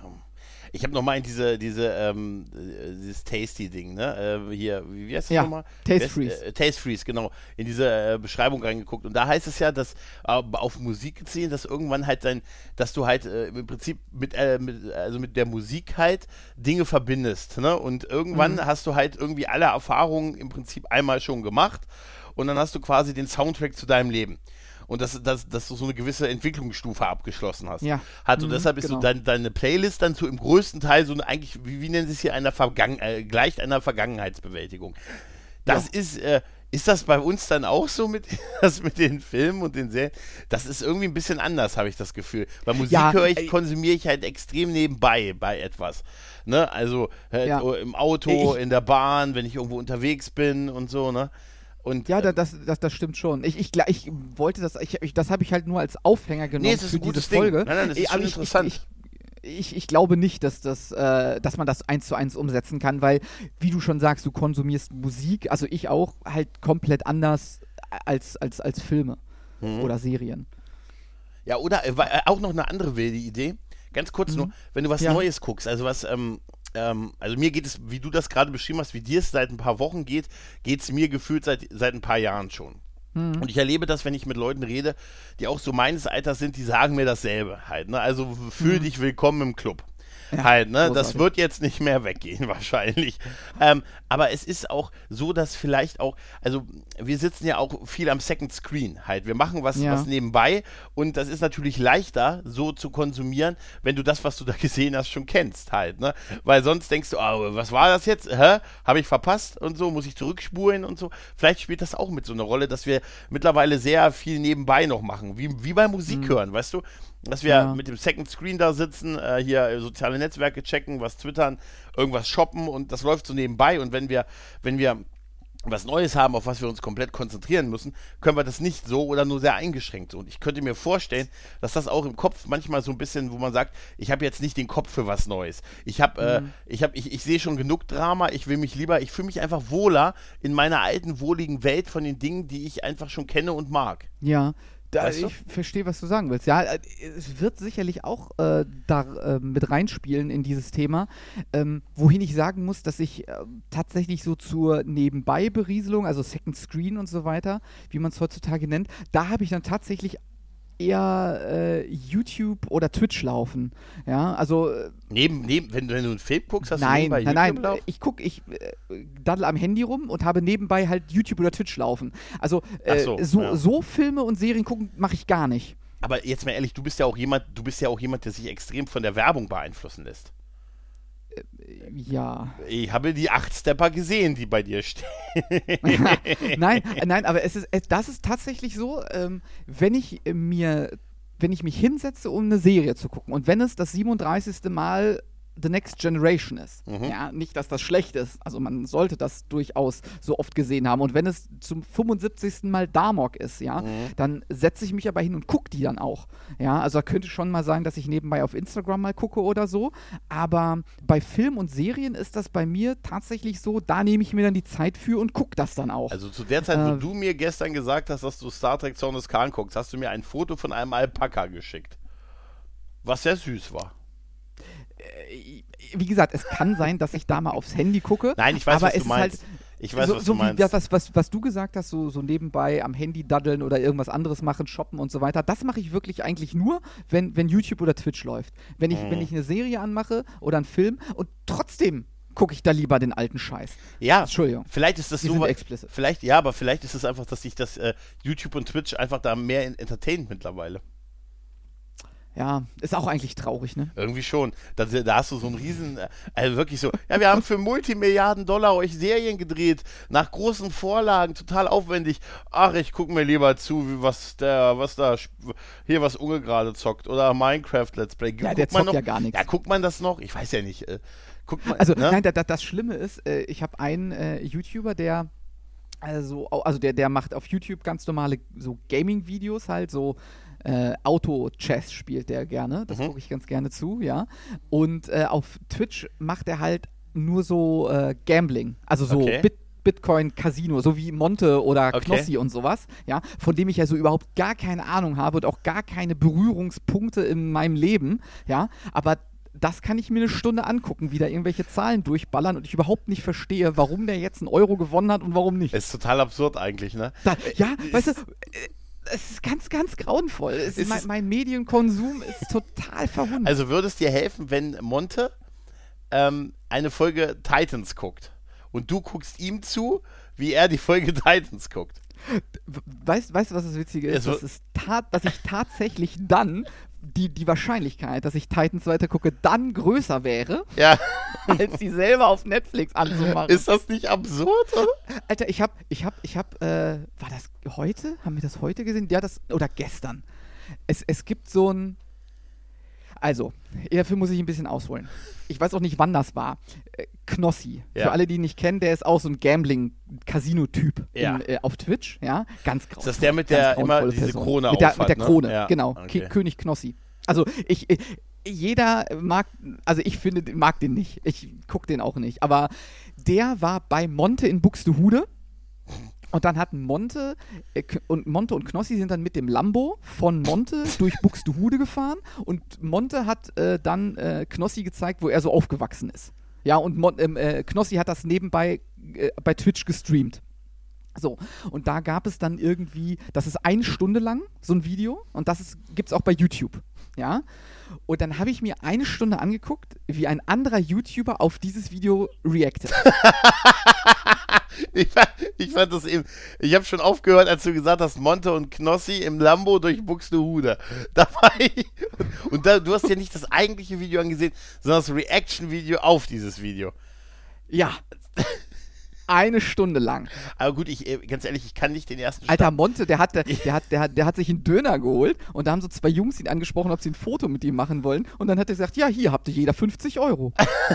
Ich habe nochmal in diese, diese, ähm, dieses Tasty-Ding, ne? Äh, hier, wie heißt das ja, nochmal? Taste Freeze. Äh, Taste Freeze, genau. In diese äh, Beschreibung reingeguckt. Und da heißt es ja, dass äh, auf Musik gesehen, dass irgendwann halt dein, dass du halt äh, im Prinzip mit, äh, mit, also mit der Musik halt Dinge verbindest, ne? Und irgendwann mhm. hast du halt irgendwie alle Erfahrungen im Prinzip einmal schon gemacht und dann hast du quasi den Soundtrack zu deinem Leben. Und dass, dass, dass du so eine gewisse Entwicklungsstufe abgeschlossen hast. Ja. Hat. Und mhm, deshalb ist genau. so dein, deine Playlist dann so im größten Teil so eine, eigentlich, wie, wie nennen sie es hier, einer Vergangen, äh, gleicht einer Vergangenheitsbewältigung. Das ja. ist, äh, ist das bei uns dann auch so mit, das mit den Filmen und den Serien? Das ist irgendwie ein bisschen anders, habe ich das Gefühl. Bei Musik ja, höre ich, äh, konsumiere ich halt extrem nebenbei bei etwas. Ne? Also äh, ja. im Auto, ich, in der Bahn, wenn ich irgendwo unterwegs bin und so, ne? Und, ja, das, das, das stimmt schon. Ich, ich, ich wollte das, ich, ich, das habe ich halt nur als Aufhänger genommen nee, es ist für ein gutes diese Folge. Ding. Nein, nein, das ist schon ich, interessant. Ich, ich, ich, ich glaube nicht, dass, das, äh, dass man das eins zu eins umsetzen kann, weil, wie du schon sagst, du konsumierst Musik, also ich auch, halt komplett anders als, als, als Filme mhm. oder Serien. Ja, oder äh, auch noch eine andere wilde Idee. Ganz kurz mhm. nur, wenn du was ja. Neues guckst, also was, ähm, ähm, also mir geht es, wie du das gerade beschrieben hast, wie dir es seit ein paar Wochen geht, geht es mir gefühlt seit, seit ein paar Jahren schon. Mhm. Und ich erlebe das, wenn ich mit Leuten rede, die auch so meines Alters sind, die sagen mir dasselbe halt, ne? Also fühl mhm. dich willkommen im Club. Ja, halt, ne? Das wird jetzt nicht mehr weggehen, wahrscheinlich. Ähm, aber es ist auch so, dass vielleicht auch, also wir sitzen ja auch viel am Second Screen halt. Wir machen was, ja. was nebenbei und das ist natürlich leichter, so zu konsumieren, wenn du das, was du da gesehen hast, schon kennst halt, ne? Weil sonst denkst du, oh, was war das jetzt? Hä? Habe ich verpasst und so, muss ich zurückspulen und so. Vielleicht spielt das auch mit so einer Rolle, dass wir mittlerweile sehr viel nebenbei noch machen, wie, wie bei Musik mhm. hören, weißt du? Dass wir ja. mit dem Second Screen da sitzen, äh, hier soziale Netzwerke checken, was twittern, irgendwas shoppen und das läuft so nebenbei. Und wenn wir, wenn wir was Neues haben, auf was wir uns komplett konzentrieren müssen, können wir das nicht so oder nur sehr eingeschränkt. Und ich könnte mir vorstellen, dass das auch im Kopf manchmal so ein bisschen, wo man sagt, ich habe jetzt nicht den Kopf für was Neues. Ich habe, mhm. äh, ich habe, ich, ich sehe schon genug Drama. Ich will mich lieber, ich fühle mich einfach wohler in meiner alten wohligen Welt von den Dingen, die ich einfach schon kenne und mag. Ja. Da, weißt du? Ich verstehe, was du sagen willst. Ja, es wird sicherlich auch äh, da äh, mit reinspielen in dieses Thema. Ähm, wohin ich sagen muss, dass ich äh, tatsächlich so zur Nebenbei-Berieselung, also Second Screen und so weiter, wie man es heutzutage nennt, da habe ich dann tatsächlich eher äh, YouTube oder Twitch laufen. Ja, also äh, neben, neben, wenn, wenn du einen Film guckst, hast nein, du nebenbei nein, YouTube nein, laufen? ich gucke, ich äh, daddel am Handy rum und habe nebenbei halt YouTube oder Twitch laufen. Also äh, so, so, ja. so Filme und Serien gucken mache ich gar nicht. Aber jetzt mal ehrlich, du bist ja auch jemand, du bist ja auch jemand, der sich extrem von der Werbung beeinflussen lässt. Ja. Ich habe die acht Stepper gesehen, die bei dir stehen. nein, nein, aber es ist, das ist tatsächlich so, ähm, wenn ich mir, wenn ich mich hinsetze, um eine Serie zu gucken und wenn es das siebenunddreißigste Mal The Next Generation ist, mhm. ja, nicht, dass das schlecht ist, also man sollte das durchaus so oft gesehen haben und wenn es zum fünfundsiebzigsten Mal Darmok ist, ja, mhm. dann setze ich mich aber hin und gucke die dann auch, ja, also da könnte schon mal sein, dass ich nebenbei auf Instagram mal gucke oder so, aber bei Film und Serien ist das bei mir tatsächlich so, da nehme ich mir dann die Zeit für und gucke das dann auch. Also zu der Zeit, wo äh, du mir gestern gesagt hast, dass du Star Trek Zorn des Khan guckst, hast du mir ein Foto von einem Alpaka geschickt, was sehr süß war. Wie gesagt, es kann sein, dass ich da mal aufs Handy gucke. Nein, ich weiß, aber was es du meinst. Ist halt, Ich weiß, so, was so du wie meinst. das, was, was, was du gesagt hast, so, so nebenbei am Handy daddeln oder irgendwas anderes machen, shoppen und so weiter, das mache ich wirklich eigentlich nur, wenn, wenn YouTube oder Twitch läuft. Wenn ich, Mhm. wenn ich eine Serie anmache oder einen Film und trotzdem gucke ich da lieber den alten Scheiß. Ja, Entschuldigung. vielleicht ist das Die so. sind wa- explicit. Vielleicht, ja, aber vielleicht ist es einfach, dass sich das äh, YouTube und Twitch einfach da mehr in- entertaint mittlerweile. Ja, ist auch eigentlich traurig, ne? Irgendwie schon. Da, da hast du so einen riesen, äh, also wirklich so, ja, wir haben für Multimilliarden Dollar euch Serien gedreht, nach großen Vorlagen, total aufwendig. Ach, ich gucke mir lieber zu, wie was der, was da, sp- hier was Unge gerade zockt oder Minecraft Let's Play. Ja, der Guckt man zockt noch, ja gar nichts. Ja, guckt man das noch? Ich weiß ja nicht. Äh, guckt man, Also, ne? nein, da, da, das Schlimme ist, äh, ich habe einen äh, YouTuber, der also, au- also der, der macht auf YouTube ganz normale so Gaming-Videos halt, so äh, Auto-Chess spielt der gerne. Das Mhm. gucke ich ganz gerne zu, ja. Und äh, auf Twitch macht er halt nur so äh, Gambling, also so Okay. Bit Bitcoin Casino, so wie Monte oder Okay. Knossi und sowas, ja, von dem ich ja so überhaupt gar keine Ahnung habe und auch gar keine Berührungspunkte in meinem Leben, ja, aber das kann ich mir eine Stunde angucken, wie da irgendwelche Zahlen durchballern und ich überhaupt nicht verstehe, warum der jetzt einen Euro gewonnen hat und warum nicht. Ist total absurd eigentlich, ne? Da, ja, Ist- weißt du, äh, es ist ganz, ganz grauenvoll. Es Ist ist mein, es- mein Medienkonsum ist total verwundert. Also würde es dir helfen, wenn Monte ähm, eine Folge Titans guckt und du guckst ihm zu, wie er die Folge Titans guckt? Weißt du, was das Witzige ist? Also- Das ist tat, dass ich tatsächlich dann die, die Wahrscheinlichkeit, dass ich Titans weitergucke, dann größer wäre, Ja, als die selber auf Netflix anzumachen. ist das nicht absurd, oder? Alter, ich hab, ich hab, ich hab, äh, war das heute? Haben wir das heute gesehen? Ja, das, oder gestern. Es, es gibt so ein, also, dafür muss ich ein bisschen ausholen. Ich weiß auch nicht, wann das war. Äh, Knossi. Ja. Für alle, die ihn nicht kennen, der ist auch so ein Gambling-Casino-Typ Ja. in, äh, auf Twitch, ja, ganz grauenvoll. Ist das der mit ganz der immer grauenvolle diese Person. Krone mit der, aufhat, mit der ne? Krone, Ja, genau. okay. K- König Knossi. Also, ich, ich, jeder mag, also ich finde, mag den nicht. Ich guck den auch nicht. Aber der war bei Monte in Buxtehude. Und dann hatten Monte äh, K- und Monte und Knossi sind dann mit dem Lambo von Monte durch Buxtehude gefahren und Monte hat äh, dann äh, Knossi gezeigt, wo er so aufgewachsen ist. Ja, und Mon ähm, äh, Knossi hat das nebenbei äh, bei Twitch gestreamt. So, und da gab es dann irgendwie, das ist eine Stunde lang, so ein Video, und das gibt es auch bei YouTube, ja. Und dann habe ich mir eine Stunde angeguckt, wie ein anderer YouTuber auf dieses Video reactet. Ich, fand- ich fand das eben, ich habe schon aufgehört, als du gesagt hast, Monte und Knossi im Lambo durch Buxtehude. Da war ich, und da, du hast ja nicht das eigentliche Video angesehen, sondern das Reaction-Video auf dieses Video. Ja. Eine Stunde lang. Aber gut, ich, äh, ganz ehrlich, ich kann nicht den ersten Alter, Monte, der hat, der, der, hat, der, hat, der hat sich einen Döner geholt und da haben so zwei Jungs ihn angesprochen, ob sie ein Foto mit ihm machen wollen. Und dann hat er gesagt, ja, hier habt ihr jeder fünfzig Euro.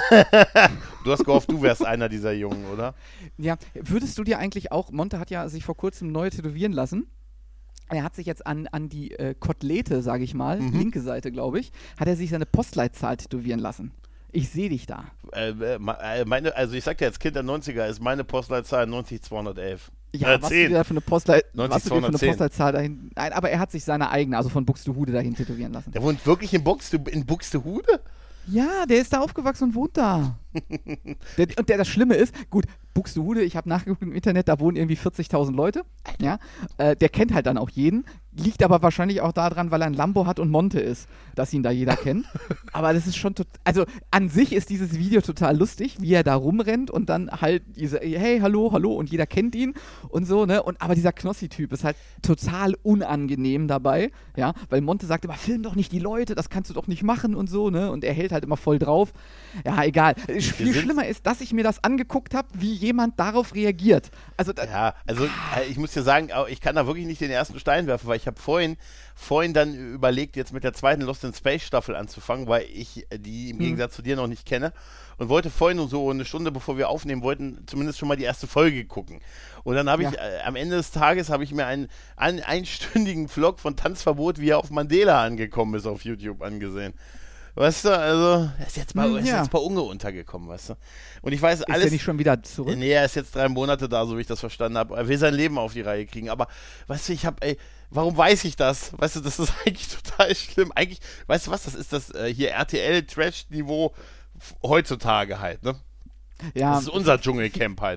Du hast gehofft, du wärst einer dieser Jungen, oder? Ja, würdest du dir eigentlich auch, Monte hat ja sich vor kurzem neu tätowieren lassen. Er hat sich jetzt an, an die äh, Kotelette, sage ich mal, Mhm. linke Seite, glaube ich, hat er sich seine Postleitzahl tätowieren lassen. Ich sehe dich da. Äh, äh, ma- äh, meine, also ich sag dir, als Kind der neunziger ist meine Postleitzahl neunzig zweihundertelf. Ja, Äh, was du zehn. dir da für eine, Postleit neunzig was du dir für eine zweihundertzehn. Postleitzahl dahin. Nein, aber er hat sich seine eigene, also von Buxtehude dahin tätowieren lassen. Der wohnt wirklich in, Buxte, in Buxtehude? Ja, der ist da aufgewachsen und wohnt da. der, und der, das Schlimme ist, gut, Buxtehude, ich habe nachgeguckt im Internet, da wohnen irgendwie vierzigtausend Leute. Ja, äh, der kennt halt dann auch jeden. Liegt aber wahrscheinlich auch daran, weil er ein Lambo hat und Monte ist, dass ihn da jeder kennt. Aber das ist schon total. Also an sich ist dieses Video total lustig, wie er da rumrennt und dann halt diese, hey, hallo, hallo, und jeder kennt ihn und so, ne? Und aber dieser Knossi-Typ ist halt total unangenehm dabei, ja, weil Monte sagt immer, film doch nicht die Leute, das kannst du doch nicht machen und so, ne? Und er hält halt immer voll drauf. Ja, egal. Viel sind- schlimmer ist, dass ich mir das angeguckt habe, wie jemand darauf reagiert. Also, da, Ja, also äh, ich muss dir sagen, au- ich kann da wirklich nicht den ersten Stein werfen, weil ich habe vorhin, vorhin dann überlegt, jetzt mit der zweiten Lost in Space Staffel anzufangen, weil ich äh, die im Mhm. Gegensatz zu dir noch nicht kenne und wollte vorhin nur so eine Stunde, bevor wir aufnehmen wollten, zumindest schon mal die erste Folge gucken. Und dann habe ich Ja. äh, am Ende des Tages habe ich mir einen, einen einstündigen Vlog von Tanzverbot, wie er auf Mandela angekommen ist, auf YouTube angesehen. Weißt du, also, er ist jetzt bei, Hm, er ist ja. jetzt bei Unge untergekommen, weißt du. Und ich weiß, ist alles. er nicht schon wieder zurück? Nee, er ist jetzt drei Monate da, so wie ich das verstanden habe. Er will sein Leben auf die Reihe kriegen. Aber, weißt du, ich habe, ey, warum weiß ich das? Weißt du, das ist eigentlich total schlimm. Eigentlich, weißt du was, das ist das äh, hier R T L-Trash-Niveau f- heutzutage halt, ne? Ja, Das ist unser Dschungelcamp halt, ne?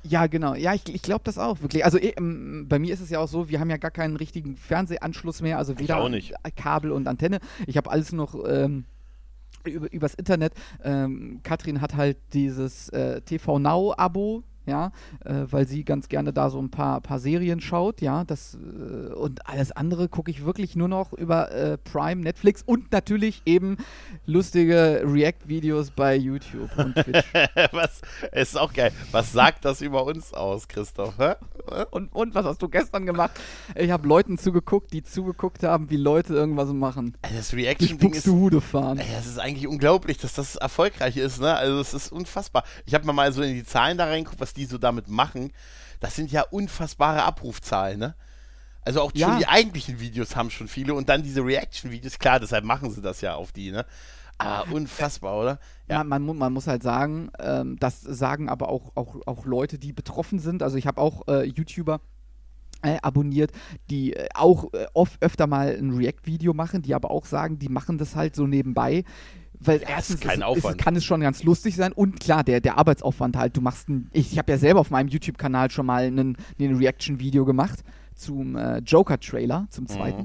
Ja, genau. Ja, ich, ich glaube das auch wirklich. Also eh, ähm, bei mir ist es ja auch so, wir haben ja gar keinen richtigen Fernsehanschluss mehr, also weder auch nicht. Kabel und Antenne. Ich habe alles noch ähm, über, übers Internet. Ähm, Katrin hat halt dieses äh, T V Now-Abo, ja, äh, weil sie ganz gerne da so ein paar, paar Serien schaut, ja, das äh, und alles andere gucke ich wirklich nur noch über äh, Prime, Netflix und natürlich eben lustige React-Videos bei YouTube und Twitch. Was, es ist auch geil. Was sagt das über uns aus, Christoph? Hä? Und, und was hast du gestern gemacht? Ich habe Leuten zugeguckt, die zugeguckt haben, wie Leute irgendwas machen. Das Durch Reaction-Ding ist, Buxtehude fahren. ey, das ist eigentlich unglaublich, dass das erfolgreich ist, ne? Also es ist unfassbar. Ich habe mir mal so in die Zahlen da reingeguckt, was die so damit machen. Das sind ja unfassbare Abrufzahlen, ne? Also auch Ja. schon die eigentlichen Videos haben schon viele und dann diese Reaction-Videos, klar, deshalb machen sie das ja auf die, ne? Ah, unfassbar, oder? Ja. Man, man, mu- man muss halt sagen, ähm, das sagen aber auch, auch, auch Leute, die betroffen sind. Also ich habe auch äh, YouTuber äh, abonniert, die äh, auch äh, oft öfter mal ein React-Video machen, die aber auch sagen, die machen das halt so nebenbei. Weil Ja, erstens ist kein ist, Aufwand. ist, kann es schon ganz lustig sein und klar, der, der Arbeitsaufwand halt, du machst ein, ich, ich habe ja selber auf meinem YouTube-Kanal schon mal ein Reaction-Video gemacht zum äh, Joker-Trailer, zum zweiten. Mhm.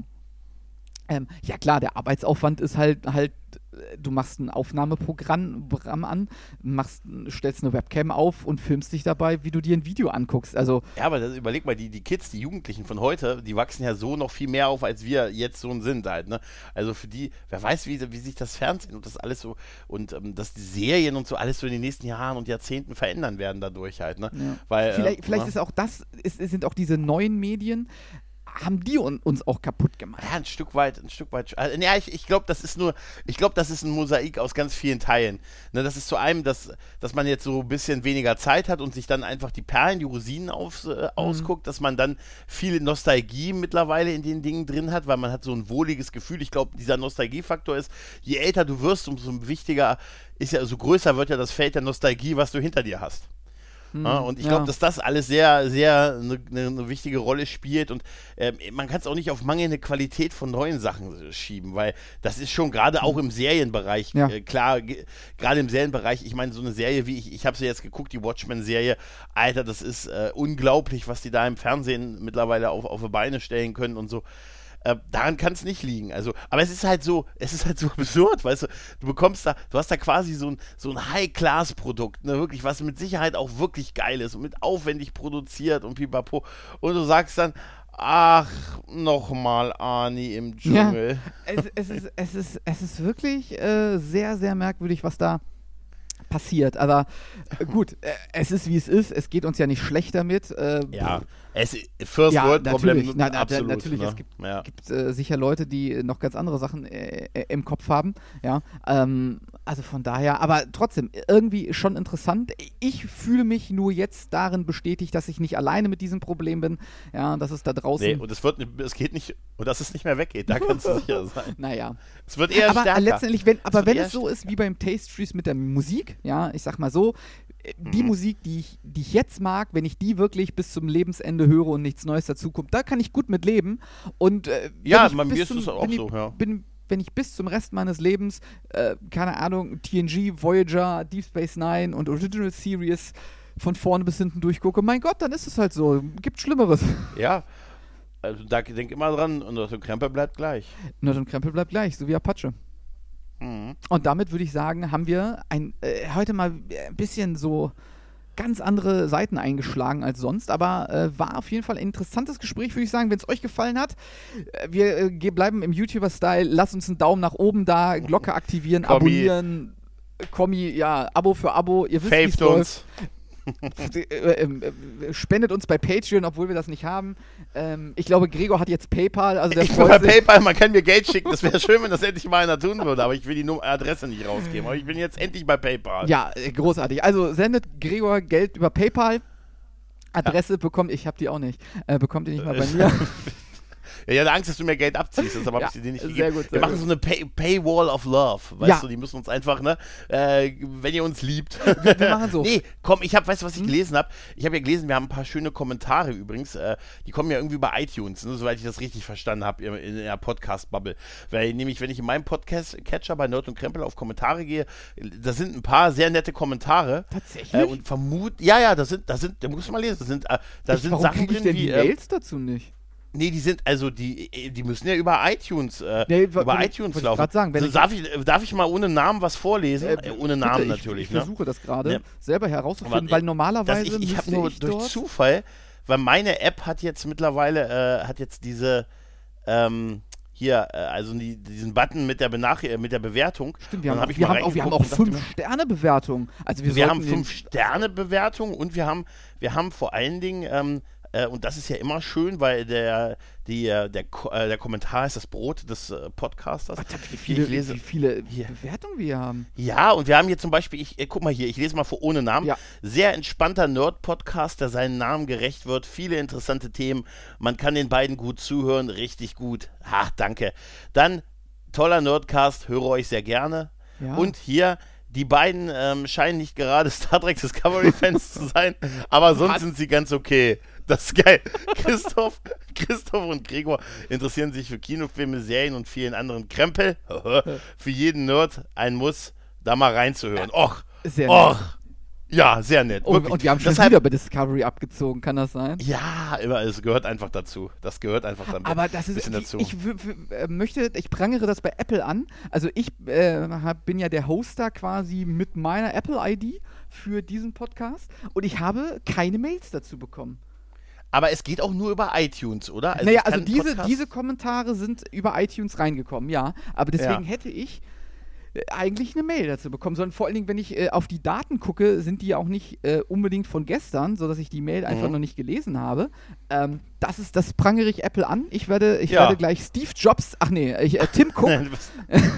Ähm, ja klar, der Arbeitsaufwand ist halt, halt, äh, du machst ein Aufnahmeprogramm Programm an, machst, stellst eine Webcam auf und filmst dich dabei, wie du dir ein Video anguckst. Also, Ja, aber das, überleg mal, die, die Kids, die Jugendlichen von heute, die wachsen ja so noch viel mehr auf, als wir jetzt so sind halt, ne? Also für die, wer weiß, wie, wie sich das Fernsehen und das alles so und ähm, dass die Serien und so alles so in den nächsten Jahren und Jahrzehnten verändern werden dadurch halt, ne? ja. Weil, vielleicht äh, vielleicht ne? ist auch das, ist, sind auch diese neuen Medien, haben die un, uns auch kaputt gemacht. Ja, ein Stück weit, ein Stück weit. Also, ja, ich, ich glaube, das ist nur, ich glaube, das ist ein Mosaik aus ganz vielen Teilen. Ne, das ist zu einem, dass, dass man jetzt so ein bisschen weniger Zeit hat und sich dann einfach die Perlen, die Rosinen auf, äh, ausguckt, dass man dann viel Nostalgie mittlerweile in den Dingen drin hat, weil man hat so ein wohliges Gefühl. Ich glaube, dieser Nostalgiefaktor ist, je älter du wirst, umso wichtiger ist ja, so größer wird ja das Feld der Nostalgie, was du hinter dir hast. Hm, Ja, und ich ja. glaube, dass das alles sehr, sehr eine ne, ne wichtige Rolle spielt und ähm, man kann es auch nicht auf mangelnde Qualität von neuen Sachen äh, schieben, weil das ist schon gerade auch im Serienbereich, Ja. äh, klar, ge- gerade im Serienbereich, ich meine, so eine Serie wie ich, ich habe sie jetzt geguckt, die Watchmen-Serie, Alter, das ist äh, unglaublich, was die da im Fernsehen mittlerweile auf, auf die Beine stellen können und so. Äh, daran kann es nicht liegen. Also, aber es ist halt so, es ist halt so absurd, weißt du, du bekommst da, du hast da quasi so ein, so ein High-Class-Produkt, ne, wirklich, was mit Sicherheit auch wirklich geil ist und mit aufwendig produziert und pipapo. Und du sagst dann, ach, nochmal Arnie im Dschungel. Es, es, ist, es, ist, es ist wirklich äh, sehr, sehr merkwürdig, was da passiert. Aber äh, gut, äh, es ist wie es ist. Es geht uns ja nicht schlecht damit. Äh, Ja, es First Ja, World Problem natürlich. Na, na, absolut. natürlich, ne? es gibt, ja. gibt äh, sicher Leute, die noch ganz andere Sachen äh, äh, im Kopf haben. Ja, ähm, also von daher, aber trotzdem irgendwie schon interessant. Ich fühle mich nur jetzt darin bestätigt, dass ich nicht alleine mit diesem Problem bin. Ja, dass es da draußen. Nee, und es wird, nicht- es geht nicht, und dass es nicht mehr weggeht, da kannst du sicher sein. Naja. Es wird eher aber stärker. letztendlich, wenn, aber wird wenn eher es so ist wie beim Taste Trees mit der Musik, ja, ich sag mal so, äh, die Mhm. Musik, die ich, die ich jetzt mag, wenn ich die wirklich bis zum Lebensende höre und nichts Neues dazukommt, da kann ich gut mit leben. Und äh, wenn Ja, ich bei bis mir ist zum, es auch wenn ich, so, ja. Bin, wenn ich bis zum Rest meines Lebens, äh, keine Ahnung, T N G, Voyager, Deep Space Nine und Original Series von vorne bis hinten durchgucke, mein Gott, dann ist es halt so. Gibt Schlimmeres. Ja, also da denk immer dran und der Krempel bleibt gleich. Nur dann Krempel bleibt gleich, so wie Apache. Mhm. Und damit würde ich sagen, haben wir ein, äh, heute mal ein bisschen so ganz andere Seiten eingeschlagen als sonst, aber äh, war auf jeden Fall ein interessantes Gespräch, würde ich sagen. Wenn es euch gefallen hat, äh, wir äh, ge- bleiben im YouTuber-Style. Lasst uns einen Daumen nach oben da, Glocke aktivieren, Kommi. abonnieren, Kommi, ja, Abo für Abo. Ihr wisst, wie es Faved läuft. uns. Äh, äh, äh, spendet uns bei Patreon, obwohl wir das nicht haben. Ähm, ich glaube, Gregor hat jetzt PayPal, also der Ich bin bei freut sich. PayPal, man kann mir Geld schicken. Das wäre schön, wenn das endlich mal einer tun würde, aber ich will die Num- Adresse nicht rausgeben. Aber ich bin jetzt endlich bei PayPal. Ja, äh, großartig. Also sendet Gregor Geld über PayPal. Adresse bekommt, ich habe die auch nicht, äh, bekommt ihr nicht mal bei mir. Ja, ich hatte Angst, dass du mir Geld abziehst, deshalb habe Ja, ich dir nicht sehr gegeben. gut, sehr Wir machen gut. so eine Pay Paywall of Love, weißt Ja. du, die müssen uns einfach, ne, äh, wenn ihr uns liebt. Wir machen so. Nee, komm, ich habe, weißt du, was ich Hm? gelesen habe? Ich habe ja gelesen, wir haben ein paar schöne Kommentare übrigens, äh, die kommen ja irgendwie bei iTunes, ne, soweit ich das richtig verstanden habe, in, in der Podcast-Bubble. Weil nämlich, wenn ich in meinem Podcast-Catcher bei Nerd und Krempel auf Kommentare gehe, da sind ein paar sehr nette Kommentare. Tatsächlich? Äh, und vermut, ja, ja, das sind, das sind, da musst du mal lesen, das sind, äh, da ich, sind warum Sachen kriege ich drin denn wie, die äh, Mails dazu nicht? nee, die sind, also die, die müssen ja über iTunes, äh, Nee, wa- über wollte- iTunes wollte ich laufen. grad sagen, wenn also ich- darf, ich, darf ich mal ohne Namen was vorlesen? Äh, ohne Namen Bitte, ich, natürlich, ich ne? versuche das gerade Ja. selber herauszufinden, Aber, weil äh, normalerweise Das, ich ich habe müsste nur ich durch dort... Zufall, weil meine App hat jetzt mittlerweile, äh, hat jetzt diese, ähm, hier, äh, also die, diesen Button mit der, Benach äh, mit der Bewertung. Stimmt, wir Und haben, dann auch, hab ich wir, mal haben auch, wir haben reingeguckt auch und dachte fünf Sterne Bewertungen. Also wir, Wir sollten haben den- fünf Sterne Bewertung und wir haben, wir haben vor allen Dingen, ähm, äh, und das ist ja immer schön, weil der, die, äh, der, Ko- äh, der Kommentar ist das Brot des äh, Podcasters. Gott, wie Ich viele, lese- wie viele Hier. Bewertungen wir haben. Ja, und wir haben hier zum Beispiel, ich äh, guck mal hier, ich lese mal vor ohne Namen. Ja. Sehr entspannter Nerd-Podcast, der seinen Namen gerecht wird. Viele interessante Themen. Man kann den beiden gut zuhören. Richtig gut. Ha, danke. Dann toller Nerdcast, höre euch sehr gerne. Ja. Und hier, die beiden ähm, scheinen nicht gerade Star Trek Discovery-Fans zu sein, aber sonst Was? sind sie ganz okay. Das ist geil. Christoph, Christoph und Gregor interessieren sich für Kinofilme, Serien und vielen anderen Krempel. Für jeden Nerd ein Muss, da mal reinzuhören. Och, Sehr och. Ja, sehr nett. Und, wirklich. und wir haben schon Deshalb, wieder bei Discovery abgezogen, kann das sein? Ja, immer, es gehört einfach dazu. Das gehört einfach dann Aber das ist, bisschen die, dazu. ich w- w- äh, möchte, ich prangere das bei Apple an. Also ich äh, hab, bin ja der Hoster quasi mit meiner Apple-I D für diesen Podcast und ich habe keine Mails dazu bekommen. Aber es geht auch nur über iTunes, oder? naja, ich also kann diese, Podcast- diese Kommentare sind über iTunes reingekommen, ja. Aber deswegen Ja. hätte ich äh, eigentlich eine Mail dazu bekommen sollen. Vor allen Dingen, wenn ich äh, auf die Daten gucke, sind die ja auch nicht äh, unbedingt von gestern, sodass ich die Mail einfach Mhm. noch nicht gelesen habe. Ähm, das ist, das prangere ich Apple an. Ich werde, ich Ja. werde gleich Steve Jobs, ach nee, ich, äh, Tim Cook, Du bist-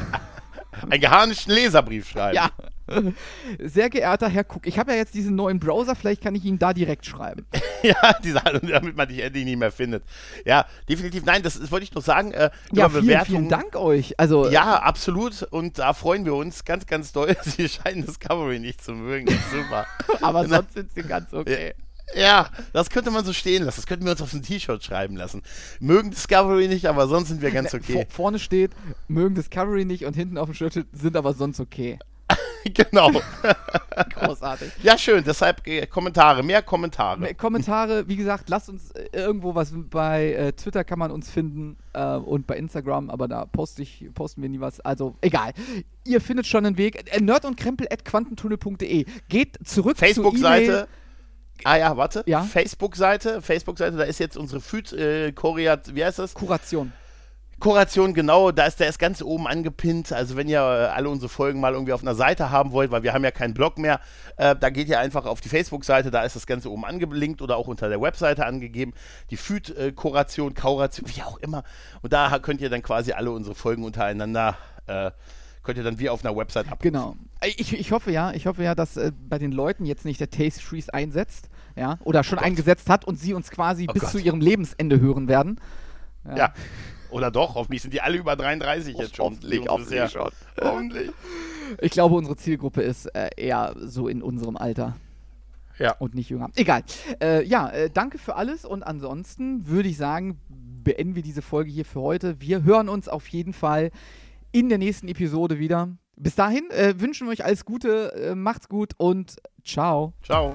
einen geharnischten Leserbrief schreiben. ja. Sehr geehrter Herr Cook, ich habe ja jetzt diesen neuen Browser, vielleicht kann ich Ihnen da direkt schreiben. Ja, diese, damit man dich endlich nicht mehr findet. Ja, definitiv. Nein, das, das wollte ich nur sagen. Äh, Ja, über vielen, Bewertungen. vielen Dank euch. Also, Ja, absolut. Und da freuen wir uns ganz, ganz doll. Sie scheinen Discovery nicht zu mögen. Das ist super. aber sonst sind sie ganz okay. Ja, das könnte man so stehen lassen. Das könnten wir uns auf ein T-Shirt schreiben lassen. Mögen Discovery nicht, aber sonst sind wir ganz okay. Vor, vorne steht, mögen Discovery nicht und hinten auf dem Shirt steht, sind aber sonst okay. Genau. Großartig. Ja, schön. Deshalb äh, Kommentare. Mehr Kommentare. Me- Kommentare, wie gesagt, lasst uns äh, irgendwo was bei äh, Twitter kann man uns finden äh, und bei Instagram, aber da poste ich, posten wir nie was. Also egal. Ihr findet schon einen Weg. Äh, nerd und krempel at quantentunnel punkt de. Geht zurück zur Facebook-Seite. E-Mail. Ah ja, warte. Ja? Facebook-Seite. Facebook-Seite, da ist jetzt unsere Füd, äh, Koreat, wie heißt das? Kuration. Kuration, genau, da ist der ist ganz oben angepinnt. Also wenn ihr äh, alle unsere Folgen mal irgendwie auf einer Seite haben wollt, weil wir haben ja keinen Blog mehr, äh, da geht ihr einfach auf die Facebook-Seite, da ist das Ganze oben angelinkt oder auch unter der Webseite angegeben. Die Füd-Kuration, Kauration, wie auch immer. Und da könnt ihr dann quasi alle unsere Folgen untereinander, äh, könnt ihr dann wie auf einer Website abrufen. Genau. Ich, ich hoffe ja, ich hoffe ja, dass äh, bei den Leuten jetzt nicht der Taste Freeze einsetzt, ja, oder schon Oh Gott. eingesetzt hat und sie uns quasi Oh bis Gott. zu ihrem Lebensende hören werden. Ja. Oder doch, hoffentlich sind die alle über dreiunddreißig jetzt schon. Hoffentlich, Die uns hoffentlich bisher- schon. Hoffentlich. Ich glaube, unsere Zielgruppe ist äh, eher so in unserem Alter Ja. und nicht jünger. Egal. Äh, ja, äh, danke für alles und ansonsten würde ich sagen, beenden wir diese Folge hier für heute. Wir hören uns auf jeden Fall in der nächsten Episode wieder. Bis dahin äh, wünschen wir euch alles Gute, äh, macht's gut und ciao. Ciao.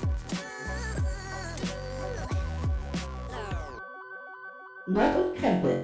Nerd und Krempel,